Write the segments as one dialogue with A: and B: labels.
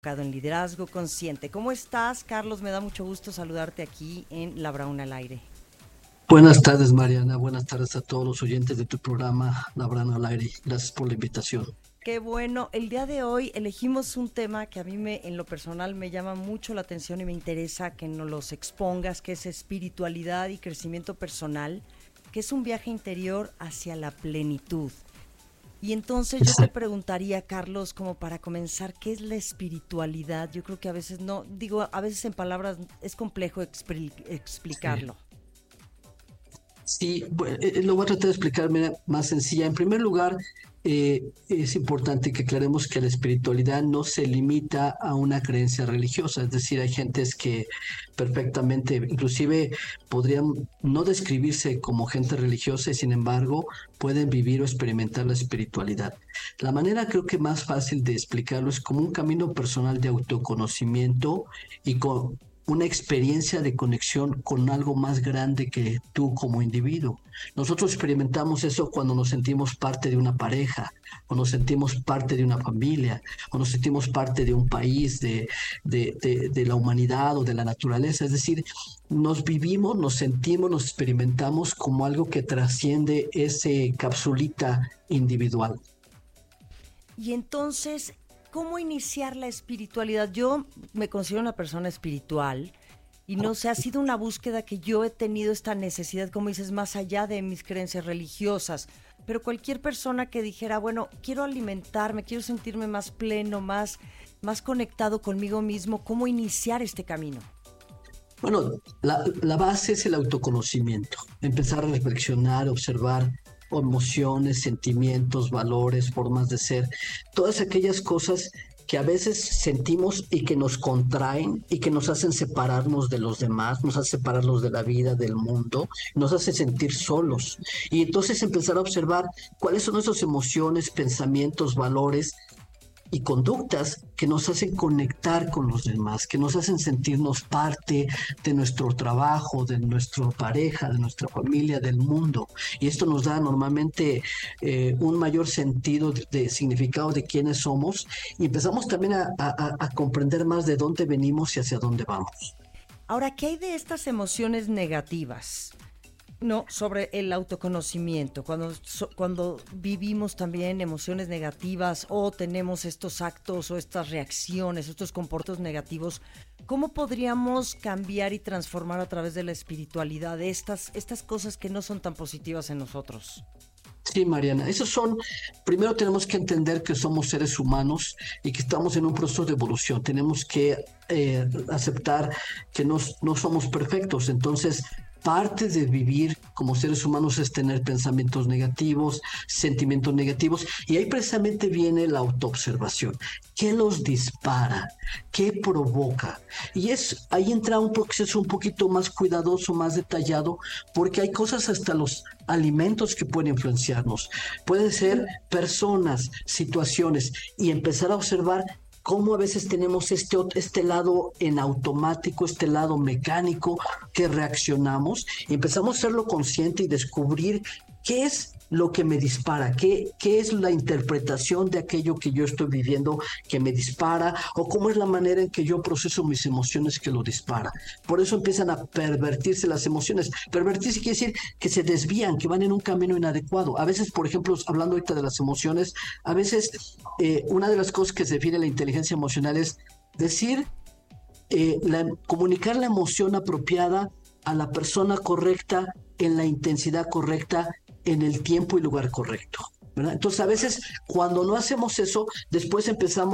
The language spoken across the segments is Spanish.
A: En Liderazgo Consciente. ¿Cómo estás, Carlos? Me da mucho gusto saludarte aquí en La Brauna al Aire.
B: Buenas tardes, Mariana. Buenas tardes a todos los oyentes de tu programa Labrana al Aire. Gracias por la invitación.
A: Qué bueno. El día de hoy elegimos un tema que a mí en lo personal me llama mucho la atención y me interesa que nos los expongas, que es espiritualidad y crecimiento personal, que es un viaje interior hacia la plenitud. Y entonces yo te preguntaría, Carlos, como para comenzar, ¿qué es la espiritualidad? Yo creo que a veces no, digo, a veces en palabras es complejo
B: Sí.
A: explicarlo.
B: Sí, bueno, lo voy a tratar de explicarme más sencilla. En primer lugar, es importante que aclaremos que la espiritualidad no se limita a una creencia religiosa. Es decir, hay gentes que perfectamente, inclusive podrían no describirse como gente religiosa y sin embargo pueden vivir o experimentar la espiritualidad. La manera creo que más fácil de explicarlo es como un camino personal de autoconocimiento y con una experiencia de conexión con algo más grande que tú como individuo. Nosotros experimentamos eso cuando nos sentimos parte de una pareja, o nos sentimos parte de una familia, o nos sentimos parte de un país, de la humanidad o de la naturaleza. Es decir, nos vivimos, nos sentimos, nos experimentamos como algo que trasciende ese capsulita individual.
A: Y entonces, ¿cómo iniciar la espiritualidad? Yo me considero una persona espiritual y no sé, ha sido una búsqueda que yo he tenido esta necesidad, como dices, más allá de mis creencias religiosas. Pero cualquier persona que dijera, bueno, quiero alimentarme, quiero sentirme más pleno, más conectado conmigo mismo, ¿cómo iniciar este camino?
B: Bueno, la base es el autoconocimiento, empezar a reflexionar, observar emociones, sentimientos, valores, formas de ser, todas aquellas cosas que a veces sentimos y que nos contraen y que nos hacen separarnos de los demás, nos hacen separarnos de la vida, del mundo, nos hace sentir solos. Y entonces empezar a observar cuáles son esas emociones, pensamientos, valores y conductas que nos hacen conectar con los demás, que nos hacen sentirnos parte de nuestro trabajo, de nuestra pareja, de nuestra familia, del mundo. Y esto nos da normalmente un mayor sentido de significado de quiénes somos y empezamos también a comprender más de dónde venimos y hacia dónde vamos.
A: Ahora, ¿qué hay de estas emociones negativas? No, sobre el autoconocimiento, cuando vivimos también emociones negativas o tenemos estos actos o estas reacciones, estos comportamientos negativos, ¿cómo podríamos cambiar y transformar a través de la espiritualidad estas cosas que no son tan positivas en nosotros?
B: Sí, Mariana, primero tenemos que entender que somos seres humanos y que estamos en un proceso de evolución. Tenemos que aceptar que no somos perfectos. Entonces, parte de vivir como seres humanos es tener pensamientos negativos, sentimientos negativos, y ahí precisamente viene la autoobservación. ¿Qué los dispara? ¿Qué provoca? Y ahí entra un proceso un poquito más cuidadoso, más detallado, porque hay cosas hasta los alimentos que pueden influenciarnos. Pueden ser personas, situaciones, y empezar a observar cómo a veces tenemos este lado en automático, este lado mecánico que reaccionamos y empezamos a hacerlo consciente y descubrir qué es lo que me dispara, qué es la interpretación de aquello que yo estoy viviendo que me dispara o cómo es la manera en que yo proceso mis emociones que lo dispara. Por eso empiezan a pervertirse las emociones. Pervertirse quiere decir que se desvían, que van en un camino inadecuado. A veces, por ejemplo, hablando ahorita de las emociones, a veces una de las cosas que se define la inteligencia emocional es decir, comunicar la emoción apropiada a la persona correcta, en la intensidad correcta, en el tiempo y lugar correcto. ¿Verdad? Entonces a veces cuando no hacemos eso, después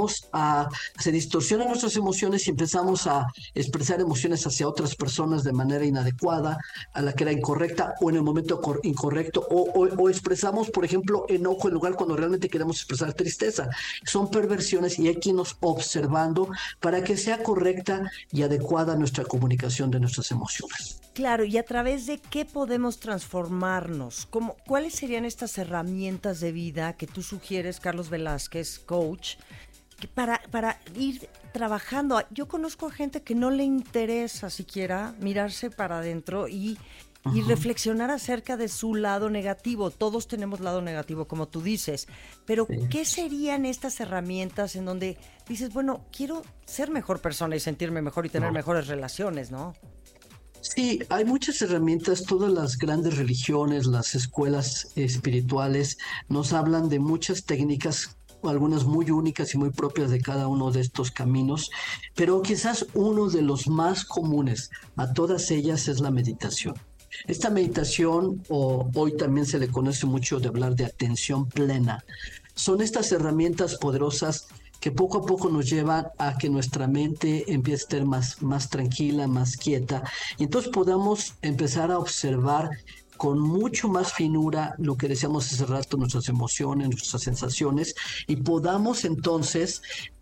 B: se distorsionan nuestras emociones y empezamos a expresar emociones hacia otras personas de manera inadecuada, a la que era incorrecta o en el momento incorrecto, o expresamos, por ejemplo, enojo en lugar cuando realmente queremos expresar tristeza. Son perversiones y hay que irnos observando para que sea correcta y adecuada nuestra comunicación de nuestras emociones.
A: Claro, ¿y a través de qué podemos transformarnos? ¿Cuáles serían estas herramientas de vida que tú sugieres, Carlos Velázquez, coach, para ir trabajando? Yo conozco a gente que no le interesa siquiera mirarse para adentro y y reflexionar acerca de su lado negativo. Todos tenemos lado negativo, como tú dices, pero
B: Sí.
A: ¿qué serían estas herramientas en donde dices, bueno, quiero ser mejor persona y sentirme mejor y tener mejores relaciones, ¿no?
B: Sí, hay muchas herramientas, todas las grandes religiones, las escuelas espirituales nos hablan de muchas técnicas, algunas muy únicas y muy propias de cada uno de estos caminos, pero quizás uno de los más comunes a todas ellas es la meditación. Esta meditación, o hoy también se le conoce mucho de hablar de atención plena, son estas herramientas poderosas que poco a poco nos llevan a que nuestra mente empiece a estar más tranquila, más quieta, y entonces podamos empezar a observar con mucho más finura lo que decíamos hace rato, nuestras emociones, nuestras sensaciones, y podamos entonces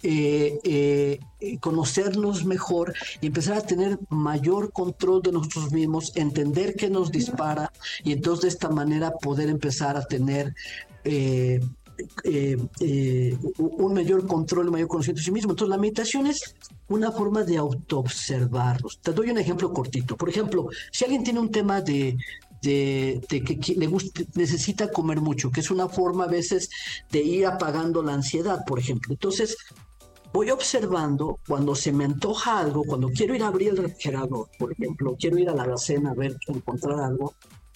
B: conocernos mejor y empezar a tener mayor control de nosotros mismos, entender qué nos dispara, y entonces de esta manera poder empezar a tener un mayor control, un mayor conocimiento de sí mismo. Entonces la meditación es una forma de autoobservarnos. Te doy un ejemplo cortito. Por ejemplo, si alguien tiene un tema de que le gusta, necesita comer mucho, que es una forma a veces de ir apagando la ansiedad, por ejemplo. Entonces, voy observando cuando se me antoja algo, cuando quiero ir a abrir el refrigerador, por ejemplo, quiero ir a la alacena a ver, encontrar algo,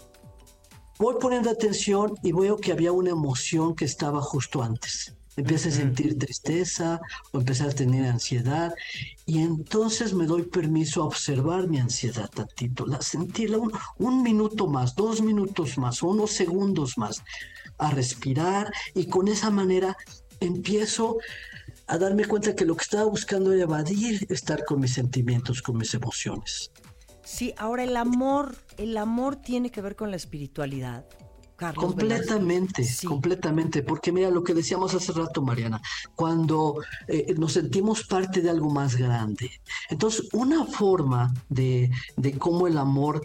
B: voy poniendo atención y veo que había una emoción que estaba justo antes. Empiezo a sentir tristeza o empezar a tener ansiedad, y entonces me doy permiso a observar mi ansiedad tantito, sentirla un minuto más, 2 minutos más, unos segundos más, a respirar, y con esa manera empiezo a darme cuenta que lo que estaba buscando era evadir, estar con mis sentimientos, con mis emociones.
A: Sí, ahora el amor tiene que ver con la espiritualidad, Carlos
B: Completamente,
A: Velázquez. Sí.
B: completamente, porque mira lo que decíamos hace rato, Mariana, cuando nos sentimos parte de algo más grande. Entonces, una forma de cómo el amor,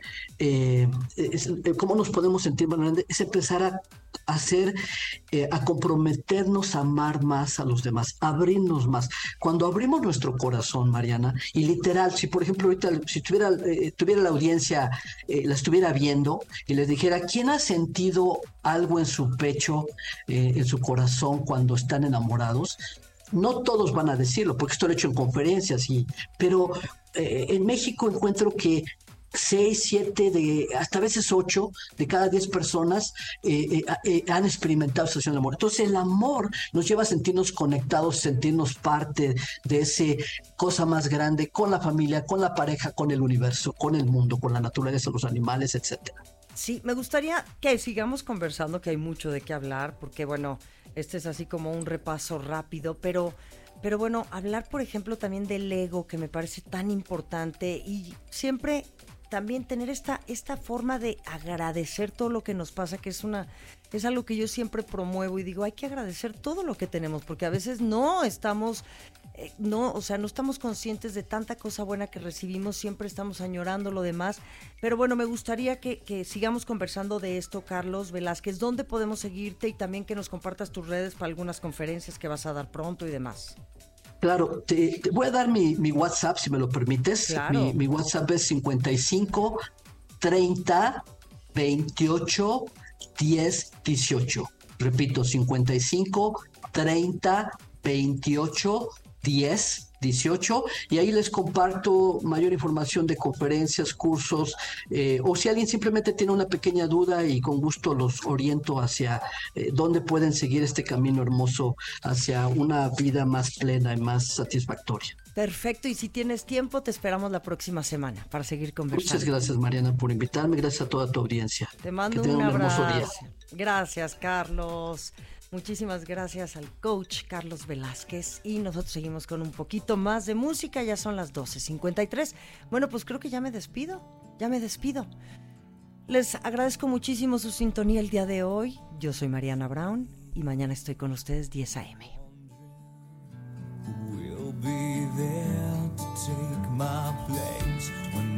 B: cómo nos podemos sentir más grande, es empezar a hacer, a comprometernos a amar más a los demás, abrirnos más. Cuando abrimos nuestro corazón, Mariana, y literal, si por ejemplo ahorita, si tuviera la audiencia, la estuviera viendo y les dijera, ¿quién ha sentido algo en su pecho, en su corazón cuando están enamorados? No todos van a decirlo, porque esto lo he hecho en conferencias, pero en México encuentro que 6, 7, hasta a veces 8 de cada 10 personas han experimentado situación de amor. Entonces el amor nos lleva a sentirnos conectados, sentirnos parte de ese cosa más grande, con la familia, con la pareja, con el universo, con el mundo, con la naturaleza, los animales, etcétera.
A: Sí, me gustaría que sigamos conversando, que hay mucho de qué hablar, porque bueno, este es así como un repaso rápido, pero bueno, hablar por ejemplo también del ego, que me parece tan importante, y siempre también tener esta forma de agradecer todo lo que nos pasa, que es algo que yo siempre promuevo y digo, hay que agradecer todo lo que tenemos, porque a veces no estamos conscientes de tanta cosa buena que recibimos, siempre estamos añorando lo demás. Pero bueno, me gustaría que sigamos conversando de esto, Carlos Velázquez. ¿Dónde podemos seguirte? Y también que nos compartas tus redes para algunas conferencias que vas a dar pronto y demás.
B: Claro, te voy a dar mi WhatsApp, si me lo permites.
A: Claro.
B: Mi WhatsApp es 55 30 28 10 18. Repito, 55 30 28 10 18, y ahí les comparto mayor información de conferencias, cursos, o si alguien simplemente tiene una pequeña duda, y con gusto los oriento hacia dónde pueden seguir este camino hermoso hacia una vida más plena y más satisfactoria.
A: Perfecto, y si tienes tiempo, te esperamos la próxima semana para seguir conversando.
B: Muchas gracias, Mariana, por invitarme. Gracias a toda tu audiencia.
A: Te mando un abrazo. Gracias, Carlos. Muchísimas gracias al coach Carlos Velázquez, y nosotros seguimos con un poquito más de música. Ya son las 12:53. Bueno, pues creo que ya me despido. Les agradezco muchísimo su sintonía el día de hoy. Yo soy Mariana Brown y mañana estoy con ustedes 10 a.m.
C: We'll be there to take my place when